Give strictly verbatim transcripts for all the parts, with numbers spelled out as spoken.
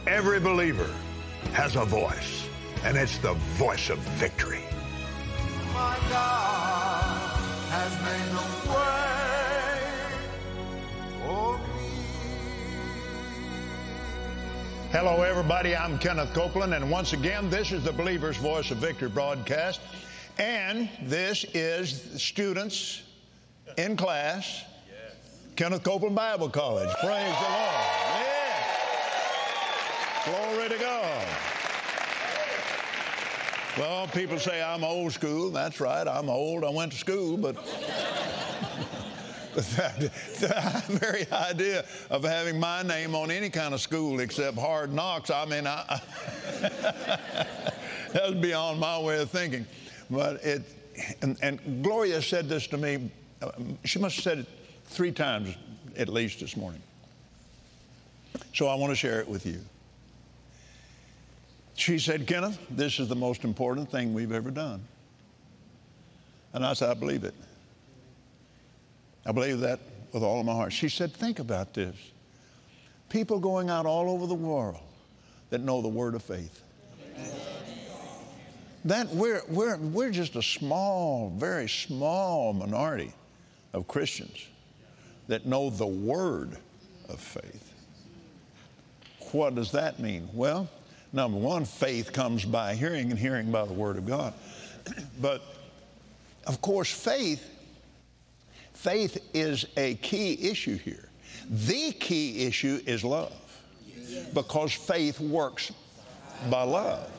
Every believer has a voice, and it's the voice of victory. My God has made a way for me. Hello, everybody. I'm Kenneth Copeland, and once again, this is the Believer's Voice of Victory broadcast, and this is students in class, yes. Kenneth Copeland Bible College. Praise the Lord. Yeah. Glory to God. Well, people say I'm old school. That's right. I'm old. I went to school, but the, the very idea of having my name on any kind of school except Hard Knocks, I mean, I, I that's beyond my way of thinking. But it, and, and Gloria said this to me. She must have said it three times at least this morning. So I want to share it with you. She said, Kenneth, this is the most important thing we've ever done. And I said, I believe it. I believe that with all of my heart. She said, think about this. People going out all over the world that know the word of faith. That we're, we're, we're just a small, very small minority of Christians that know the word of faith. What does that mean? Well, number one, faith comes by hearing, and hearing by the word of God. But, of course, faith, faith is a key issue here. The key issue is love, because faith works by love.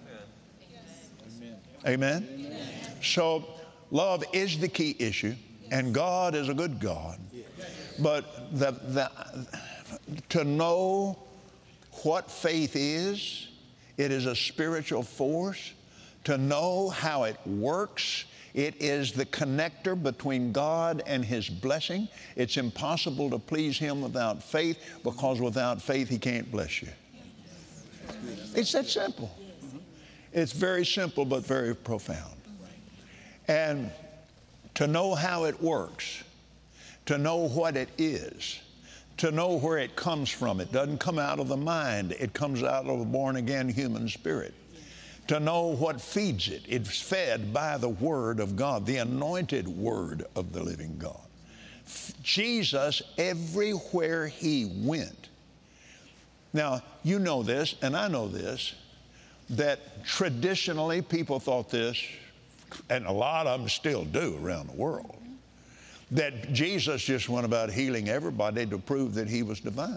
Amen? Amen? So, love is the key issue, and God is a good God. But the, the, to know what faith is, it is a spiritual force. To know how it works, it is the connector between God and His blessing. It's impossible to please Him without faith, because without faith He can't bless you. It's that simple. It's very simple but very profound. And to know how it works, to know what it is, to know where it comes from. It doesn't come out of the mind. It comes out of a born-again human spirit. To know what feeds it. It's fed by the Word of God, the anointed Word of the living God. Jesus, everywhere He went. Now, you know this, and I know this, that traditionally people thought this, and a lot of them still do around the world, that Jesus just went about healing everybody to prove that He was divine.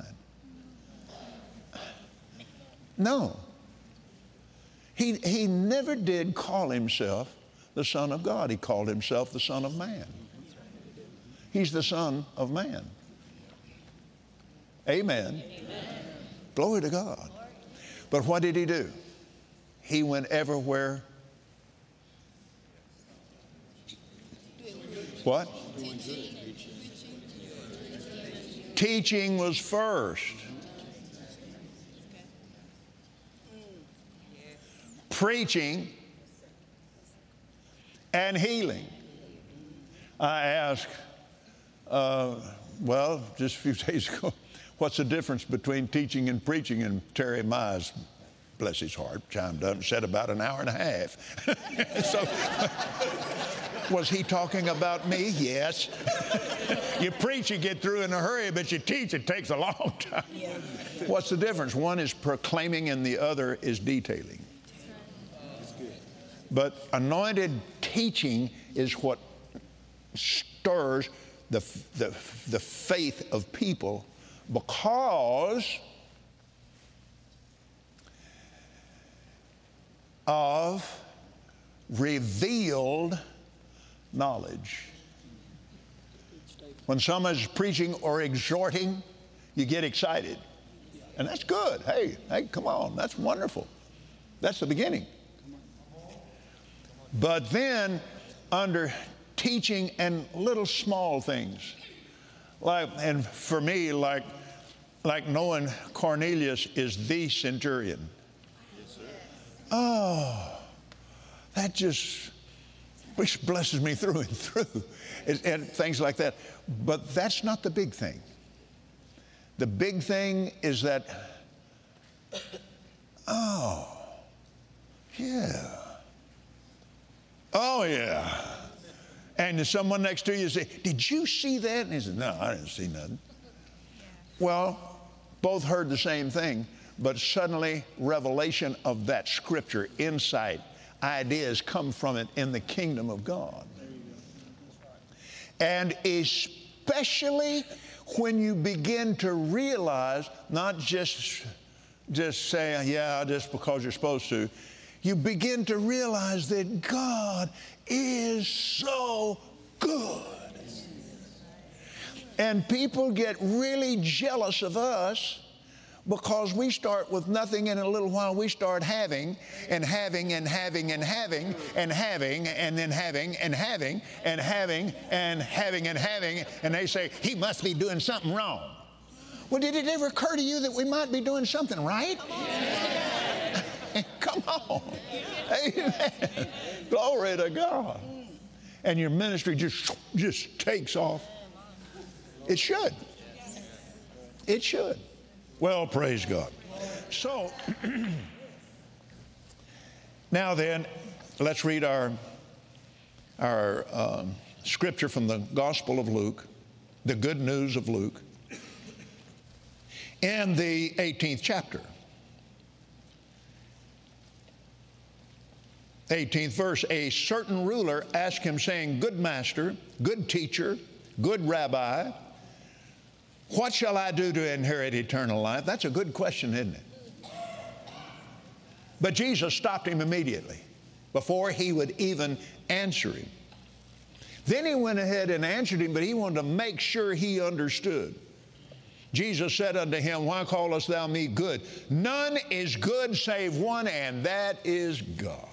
No. He, he never did call Himself the Son of God. He called Himself the Son of Man. He's the Son of Man. Amen. Amen. Glory to God. But what did He do? He went everywhere. What? Teaching was first. Preaching and healing. I asked, uh, well, just a few days ago, what's the difference between teaching and preaching? And Terry Mize, bless his heart, chimed up and said about an hour and a half. So, was he talking about me? Yes. You preach, you get through in a hurry, but you teach, it takes a long time. Yeah. What's the difference? One is proclaiming and the other is detailing. But anointed teaching is what stirs the, the, the faith of people, because of revealed knowledge. When someone is preaching or exhorting, you get excited. And that's good. Hey, hey, come on. That's wonderful. That's the beginning. But then, under teaching and little small things, like, and for me, like, like knowing Cornelius is the centurion. Yes, sir. Oh, that just which blesses me through and through, and, and things like that. But that's not the big thing. The big thing is that Oh, yeah. Oh, yeah. And someone next to you say, did you see that? And he said, no, I didn't see nothing. Well, both heard the same thing, but suddenly revelation of that scripture, insight, ideas come from it in the kingdom of God. And especially when you begin to realize, not just, just saying, yeah, just because you're supposed to, you begin to realize that God is so good. And people get really jealous of us because we start with nothing, and in a little while we start having and having and having and having and having and then having and having and having and having and having, and they say, he must be doing something wrong. Well, did it ever occur to you that we might be doing something right? Come on. Amen. Glory to God. And your ministry just, just takes off. It should. It should. Well, praise God. So, now then, let's read our, our um, scripture from the Gospel of Luke, the good news of Luke, in the eighteenth chapter. eighteenth verse, a certain ruler asked him, saying, good master, good teacher, good rabbi, what shall I do to inherit eternal life? That's a good question, isn't it? But Jesus stopped him immediately before he would even answer him. Then he went ahead and answered him, but he wanted to make sure he understood. Jesus said unto him, why callest thou me good? None is good save one, and that is God.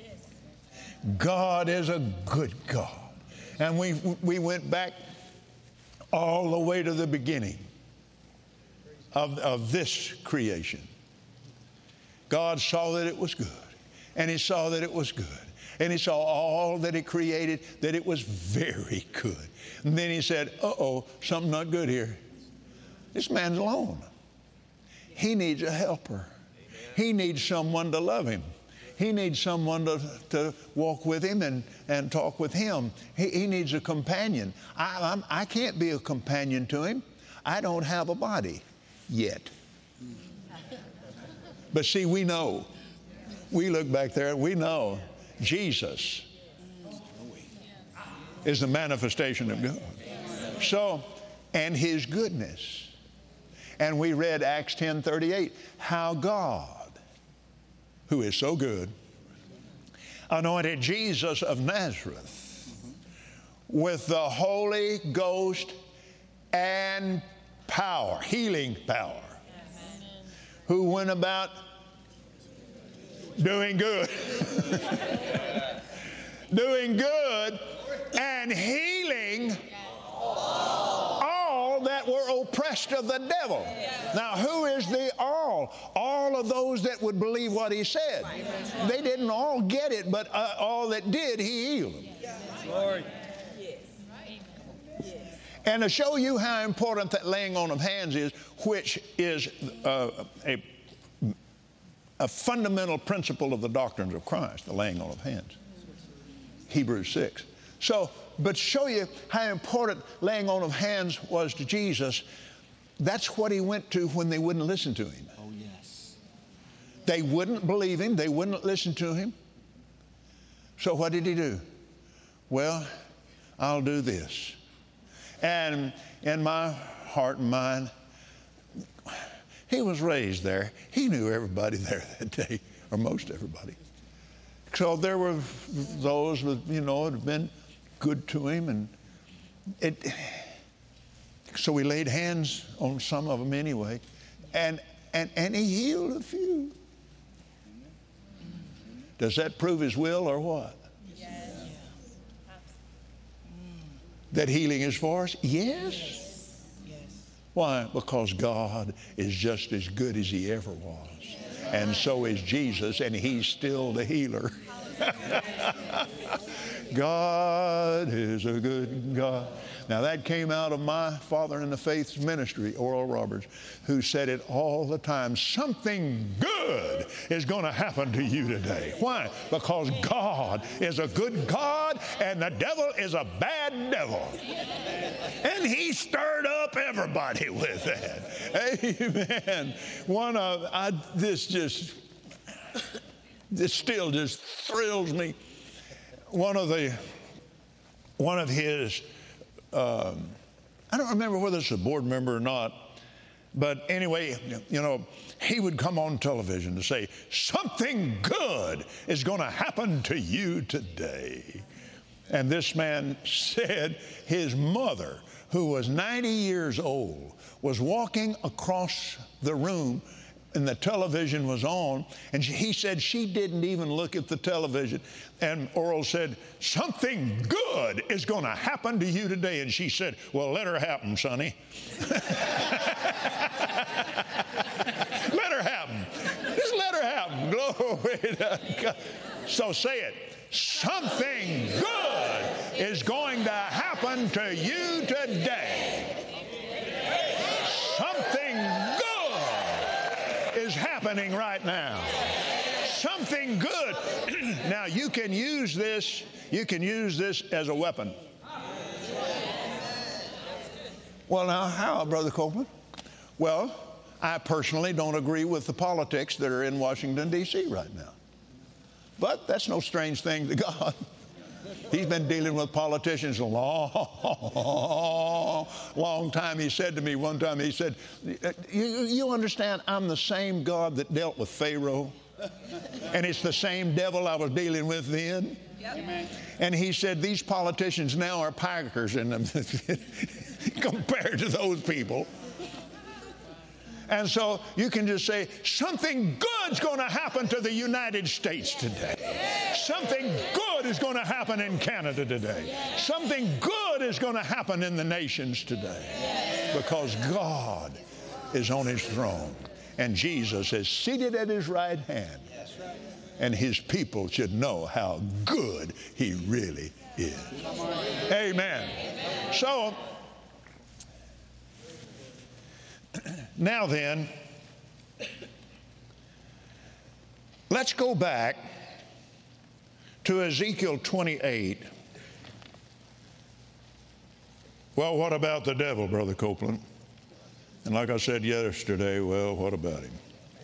God is a good God. And we, we went back all the way to the beginning of, of this creation. God saw that it was good, and he saw that it was good, and he saw all that he created, that it was very good. And then he said, uh-oh, something not good here. This man's alone. He needs a helper. He needs someone to love him. He needs someone to, to walk with him and, and talk with him. He, he needs a companion. I, I'm, I can't be a companion to him. I don't have a body yet. But see, we know. We look back there and we know Jesus is the manifestation of God. So, and his goodness. And we read Acts ten thirty-eight, how God, who is so good, anointed Jesus of Nazareth with the Holy Ghost and power, healing power, who went about doing good, doing good and healing all that were oppressed of the devil. Now, who is the all? All of those that would believe what he said. They didn't all get it, but uh, all that did, he healed them. Glory. And to show you how important that laying on of hands is, which is uh, a, a fundamental principle of the doctrines of Christ, the laying on of hands. Hebrews six. So, but show you how important laying on of hands was to Jesus, that's what he went to when they wouldn't listen to him. Oh, yes. They wouldn't believe him. They wouldn't listen to him. So what did he do? Well, I'll do this. And in my heart and mind, he was raised there. He knew everybody there that day, or most everybody. So there were those that, you know, had been good to him, and it, so we laid hands on some of them anyway, and, and, and he healed a few. Does that prove his will or what? Yes. That healing is for us? Yes. Yes. Why? Because God is just as good as he ever was. And so is Jesus, and he's still the healer. God is a good God. Now that came out of my father in the faith's ministry, Oral Roberts, who said it all the time. Something good is going to happen to you today. Why? Because God is a good God and the devil is a bad devil. And he stirred up everybody with that. Amen. One of, I, this just, this still just thrills me. One of the, one of his, um, I don't remember whether it's a board member or not, but anyway, you know, he would come on television to say, something good is going to happen to you today. And this man said his mother, who was ninety years old, was walking across the room and the television was on, and she, he said she didn't even look at the television. And Oral said, something good is going to happen to you today. And she said, well, let her happen, sonny. Let her happen. Just let her happen. Glory to God. So say it. Something good is going to happen to you today. Something good is happening right now. Something good. Now you can use this, you can use this as a weapon. Well, now how, Brother Copeland? Well, I personally don't agree with the politics that are in Washington, D C right now. But that's no strange thing to God. He's been dealing with politicians a long, long time. He said to me one time, he said, you, you understand I'm the same God that dealt with Pharaoh? And it's the same devil I was dealing with then? Yep. And he said, these politicians now are pikers in them compared to those people. And so you can just say, something good's going to happen to the United States today. Something good is going to happen in Canada today. Something good is going to happen in the nations today. Because God is on his throne. And Jesus is seated at his right hand. And his people should know how good he really is. Amen. So, now then, let's go back to Ezekiel twenty-eight. Well, what about the devil, Brother Copeland? And like I said yesterday, well, what about him?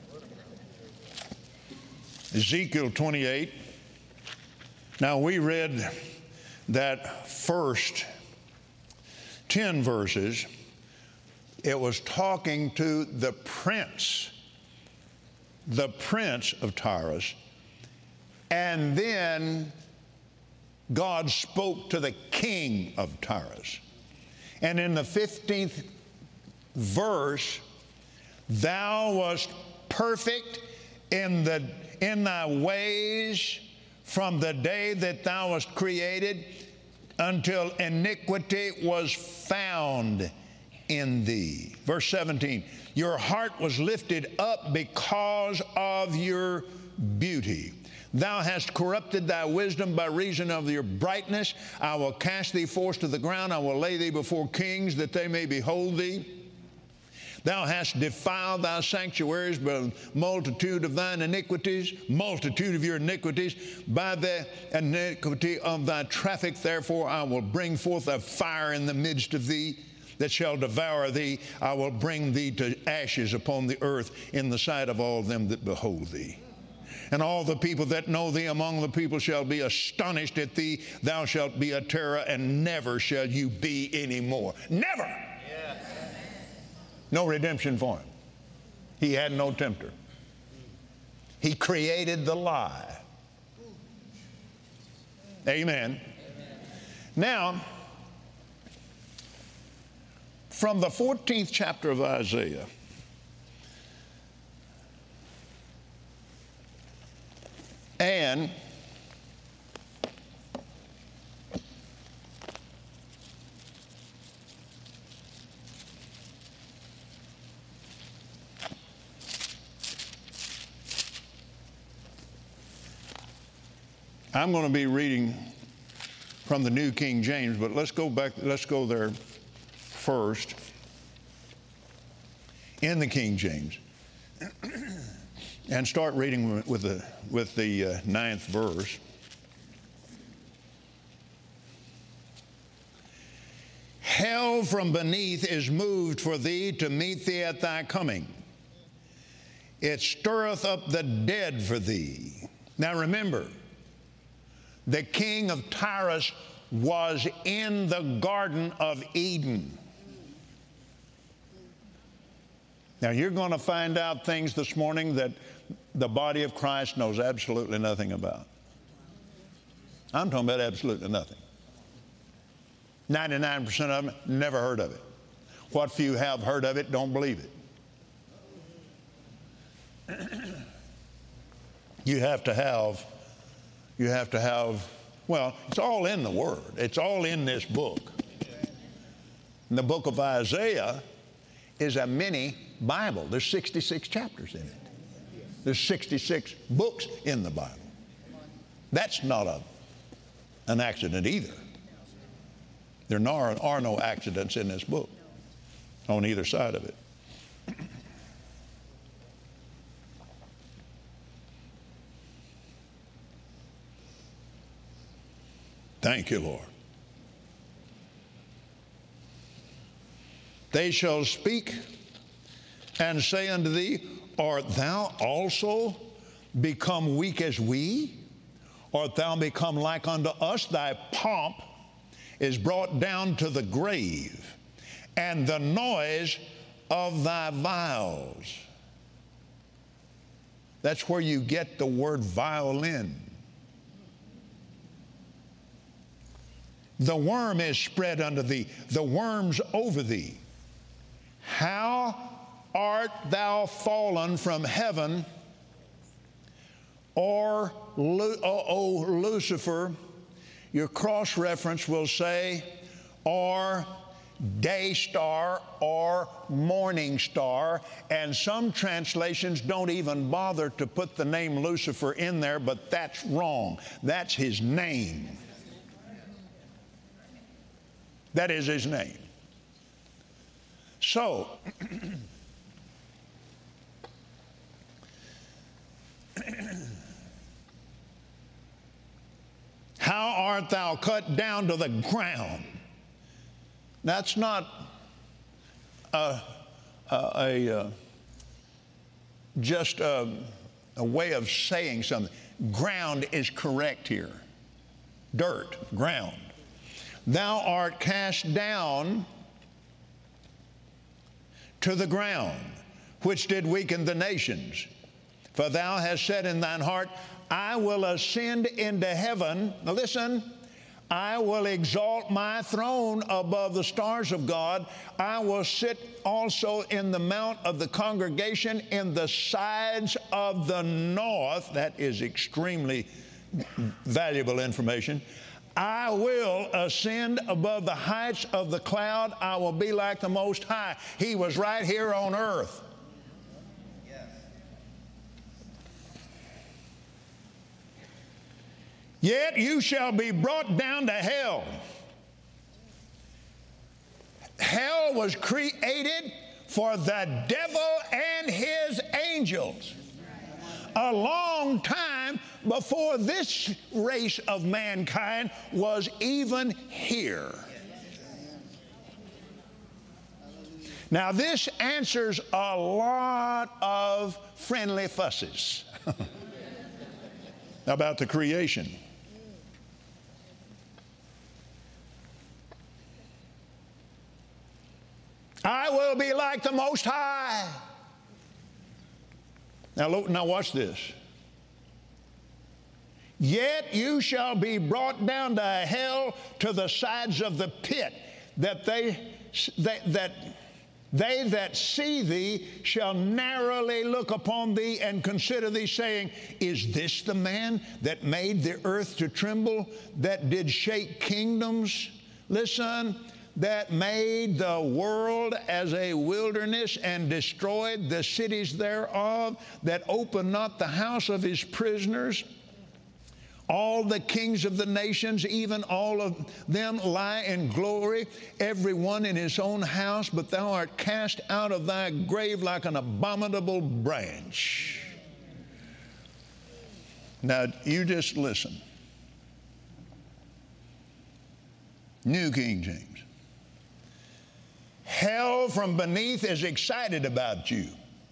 Ezekiel twenty-eight. Now, we read that first ten verses. It was talking to the prince, the prince of Tyrus. And then God spoke to the king of Tyrus. And in the fifteenth verse, thou wast perfect in the in thy ways from the day that thou wast created until iniquity was found in thee. Verse seventeen, your heart was lifted up because of your beauty. Thou hast corrupted thy wisdom by reason of your brightness. I will cast thee forth to the ground. I will lay thee before kings that they may behold thee. Thou hast defiled thy sanctuaries by multitude of thine iniquities, multitude of your iniquities. By the iniquity of thy traffic, therefore, I will bring forth a fire in the midst of thee that shall devour thee. I will bring thee to ashes upon the earth in the sight of all them that behold thee. And all the people that know thee among the people shall be astonished at thee. Thou shalt be a terror, and never shall you be any more. Never! Yeah. No redemption for him. He had no tempter. He created the lie. Amen. Amen. Now, from the fourteenth chapter of Isaiah, and I'm going to be reading from the New King James, but let's go back, let's go there first in the King James and start reading with the, with the uh, ninth verse. Hell from beneath is moved for thee to meet thee at thy coming. It stirreth up the dead for thee. Now remember, the king of Tyrus was in the Garden of Eden. Now you're going to find out things this morning that the body of Christ knows absolutely nothing about. I'm talking about absolutely nothing. ninety-nine percent of them never heard of it. What few have heard of it don't believe it. You have to have, you have to have, well, it's all in the Word. It's all in this book. And the book of Isaiah is a mini Bible. There's sixty-six chapters in it. There's sixty-six books in the Bible. That's not a, an accident either. There are, are no accidents in this book on either side of it. Thank you, Lord. They shall speak and say unto thee, art thou also become weak as we? Art thou become like unto us? Thy pomp is brought down to the grave, and the noise of thy viols. That's where you get the word violin. The worm is spread unto thee, the worms over thee. How art thou fallen from heaven, or, O, o Lucifer? Your cross-reference will say, or day star, or morning star, and some translations don't even bother to put the name Lucifer in there, but that's wrong. That's his name. That is his name. So, how art thou cut down to the ground? That's not a, a, a, a just a, a way of saying something. Ground is correct here. Dirt, ground. Thou art cast down to the ground, which did weaken the nations. For thou hast said in thine heart, I will ascend into heaven. Now listen, I will exalt my throne above the stars of God. I will sit also in the mount of the congregation in the sides of the north. That is extremely valuable information. I will ascend above the heights of the cloud. I will be like the Most High. He was right here on earth. Yet you shall be brought down to hell. Hell was created for the devil and his angels a long time before this race of mankind was even here. Now, this answers a lot of friendly fusses about the creation. I will be like the Most High. Now, look, now watch this. Yet you shall be brought down to hell, to the sides of the pit, that they that, that they that see thee shall narrowly look upon thee and consider thee, saying, is this the man that made the earth to tremble, that did shake kingdoms? Listen, that made the world as a wilderness and destroyed the cities thereof, that opened not the house of his prisoners. All the kings of the nations, even all of them, lie in glory, every one in his own house, but thou art cast out of thy grave like an abominable branch. Now, you just listen. New King James. Hell from beneath is excited about you,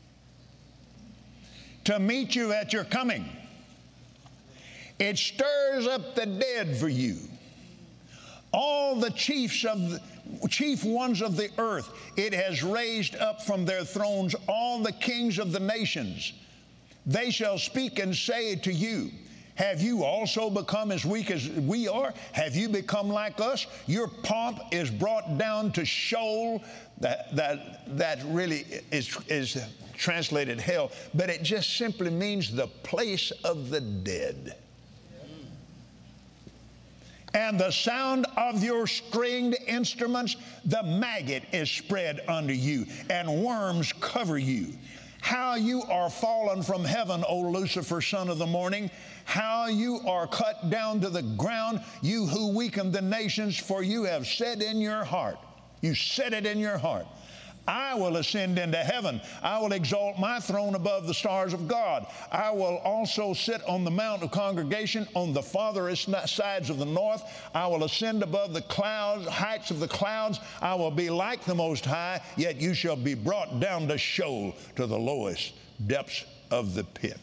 to meet you at your coming. It stirs up the dead for you. All the chiefs of the, chief ones of the earth, it has raised up from their thrones all the kings of the nations. They shall speak and say to you, have you also become as weak as we are? Have you become like us? Your pomp is brought down to Sheol. That, that, that really is, is translated hell, but it just simply means the place of the dead. And the sound of your stringed instruments, the maggot is spread under you, and worms cover you. How you are fallen from heaven, O Lucifer, son of the morning. How you are cut down to the ground, you who weaken the nations, for you have said in your heart, you said it in your heart, I will ascend into heaven. I will exalt my throne above the stars of God. I will also sit on the mount of congregation on the farthest sides of the north. I will ascend above the clouds, heights of the clouds. I will be like the Most High, yet you shall be brought down to Sheol, to the lowest depths of the pit.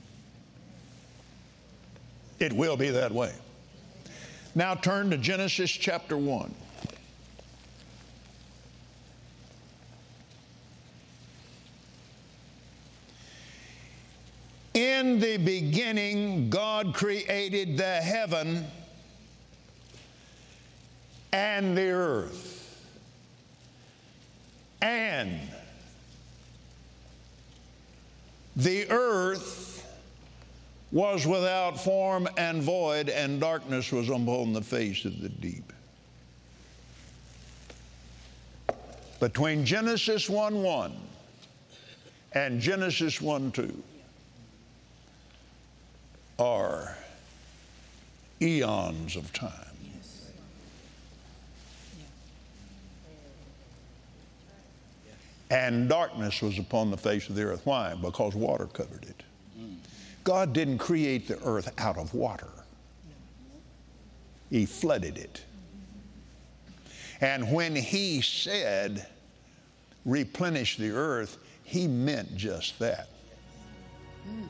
It will be that way. Now turn to Genesis chapter one. In the beginning, God created the heaven and the earth. And the earth was without form and void, and darkness was upon the face of the deep. Between Genesis one one and Genesis one two are eons of time. Yes. Yeah. And darkness was upon the face of the earth. Why? Because water covered it. Mm. God didn't create the earth out of water. He flooded it. And when he said, replenish the earth, he meant just that. Mm.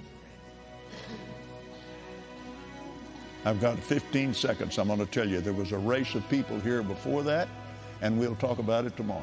I've got fifteen seconds. I'm going to tell you there was a race of people here before that, and we'll talk about it tomorrow.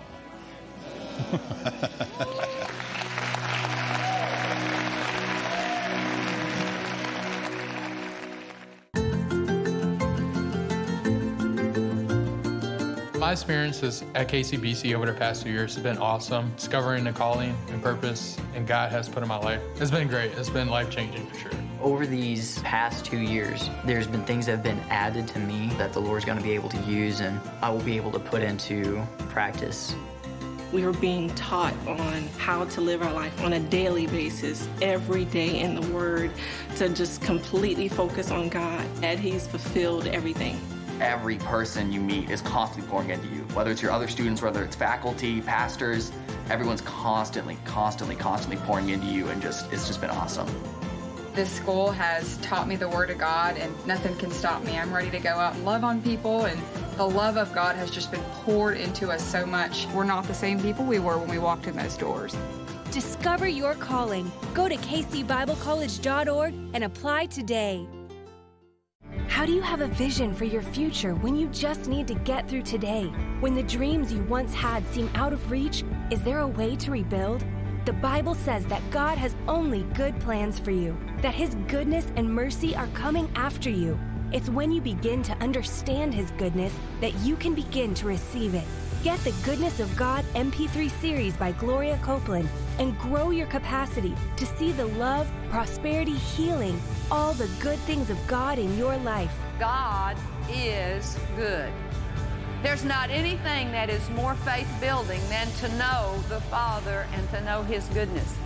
My experiences at K C B C over the past two years has been awesome. Discovering the calling and purpose and God has put in my life. It's been great. It's been life-changing for sure. Over these past two years, there's been things that have been added to me that the Lord's going to be able to use and I will be able to put into practice. We were being taught on how to live our life on a daily basis, every day in the Word, to just completely focus on God, that He's fulfilled everything. Every person you meet is constantly pouring into you, whether it's your other students, whether it's faculty, pastors, everyone's constantly, constantly, constantly pouring into you, and just it's just been awesome. This school has taught me the Word of God, and nothing can stop me. I'm ready to go out and love on people, and the love of God has just been poured into us so much. We're not the same people we were when we walked in those doors. Discover your calling. Go to k c bible college dot org and apply today. How do you have a vision for your future when you just need to get through today? When the dreams you once had seem out of reach, is there a way to rebuild? The Bible says that God has only good plans for you, that His goodness and mercy are coming after you. It's when you begin to understand His goodness that you can begin to receive it. Get the Goodness of God M P three series by Gloria Copeland and grow your capacity to see the love, prosperity, healing, all the good things of God in your life. God is good. There's not anything that is more faith-building than to know the Father and to know His goodness.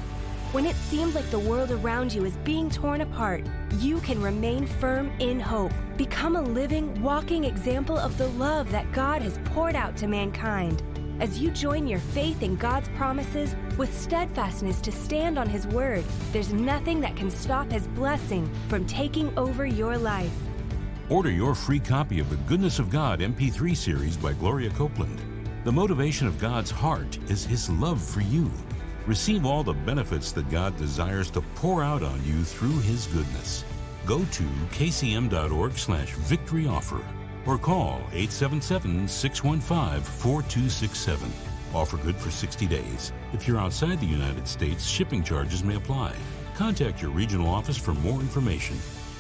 When it seems like the world around you is being torn apart, you can remain firm in hope. Become a living, walking example of the love that God has poured out to mankind. As you join your faith in God's promises with steadfastness to stand on His word, there's nothing that can stop His blessing from taking over your life. Order your free copy of the Goodness of God M P three series by Gloria Copeland. The motivation of God's heart is His love for you. Receive all the benefits that God desires to pour out on you through His goodness. Go to kcm.org slash victory offer or call eight seven seven, six one five, four two six seven. Offer good for sixty days. If you're outside the United States, shipping charges may apply. Contact your regional office for more information.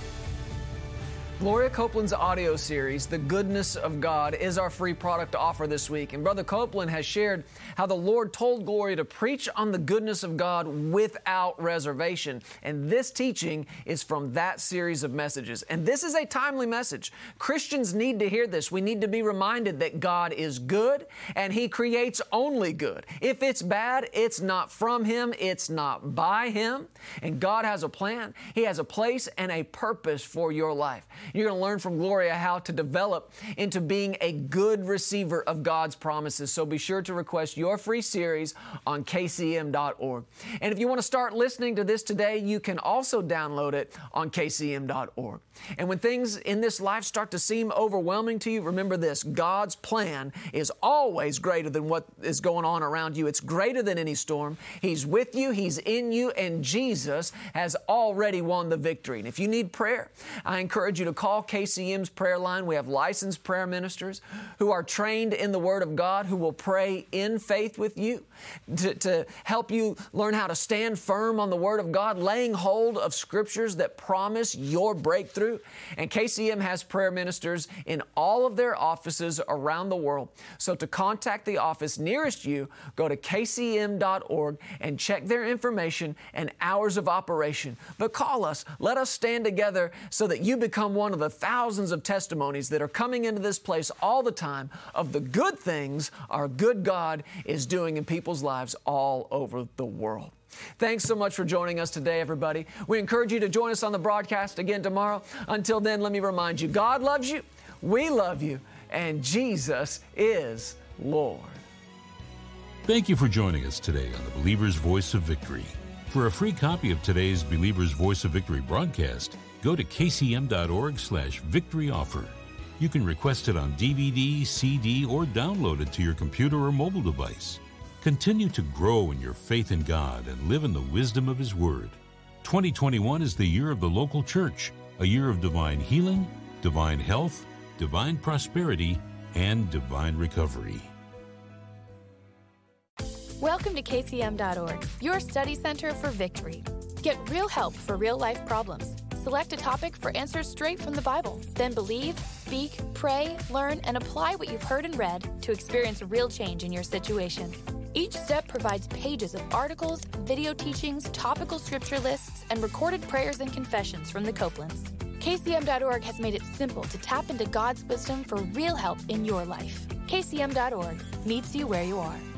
Gloria Copeland's audio series, The Goodness of God, is our free product offer this week. And Brother Copeland has shared how the Lord told Gloria to preach on the goodness of God without reservation. And this teaching is from that series of messages. And this is a timely message. Christians need to hear this. We need to be reminded that God is good and He creates only good. If it's bad, it's not from Him, it's not by Him. And God has a plan. He has a place and a purpose for your life. You're going to learn from Gloria how to develop into being a good receiver of God's promises. So be sure to request your free series on k c m dot org. And if you want to start listening to this today, you can also download it on k c m dot org. And when things in this life start to seem overwhelming to you, remember this: God's plan is always greater than what is going on around you. It's greater than any storm. He's with you, He's in you, and Jesus has already won the victory. And if you need prayer, I encourage you to call K C M's prayer line. We have licensed prayer ministers who are trained in the Word of God, who will pray in faith with you to, to help you learn how to stand firm on the Word of God, laying hold of Scriptures that promise your breakthrough. And K C M has prayer ministers in all of their offices around the world. So to contact the office nearest you, go to k c m dot org and check their information and hours of operation. But call us. Let us stand together so that you become one of the thousands of testimonies that are coming into this place all the time of the good things our good God is doing in people's lives all over the world. Thanks so much for joining us today, everybody. We encourage you to join us on the broadcast again tomorrow. Until then, let me remind you, God loves you, we love you, and Jesus is Lord. Thank you for joining us today on the Believer's Voice of Victory. For a free copy of today's Believer's Voice of Victory broadcast, go to k c m dot org slash victory offer. You can request it on D V D, C D, or download it to your computer or mobile device. Continue to grow in your faith in God and live in the wisdom of His Word. twenty twenty-one is the year of the local church, a year of divine healing, divine health, divine prosperity, and divine recovery. Welcome to k c m dot org, your study center for victory. Get real help for real-life problems. Select a topic for answers straight from the Bible. Then believe, speak, pray, learn, and apply what you've heard and read to experience real change in your situation. Each step provides pages of articles, video teachings, topical scripture lists, and recorded prayers and confessions from the Copelands. k c m dot org has made it simple to tap into God's wisdom for real help in your life. k c m dot org meets you where you are.